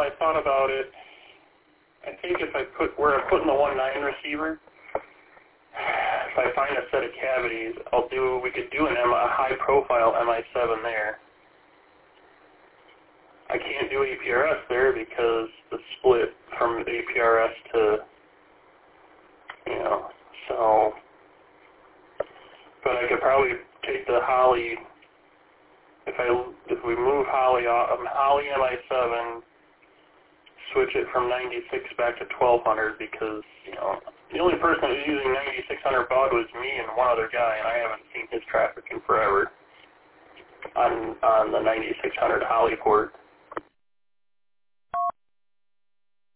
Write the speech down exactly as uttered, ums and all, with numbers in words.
I thought about it. I think if I put where I'm putting the one nine receiver, if I find a set of cavities, I'll do. We could do an M, a high profile M I seven there. I can't do A P R S there because the split from A P R S to, you know, so. But I could probably take the Holley. If I if we move Holley off, um, Holley M I seven, switch it from ninety-six back to twelve hundred because, you know, the only person who's using ninety-six hundred baud was me and one other guy, and I haven't seen his traffic in forever on on the ninety-six hundred Holley port.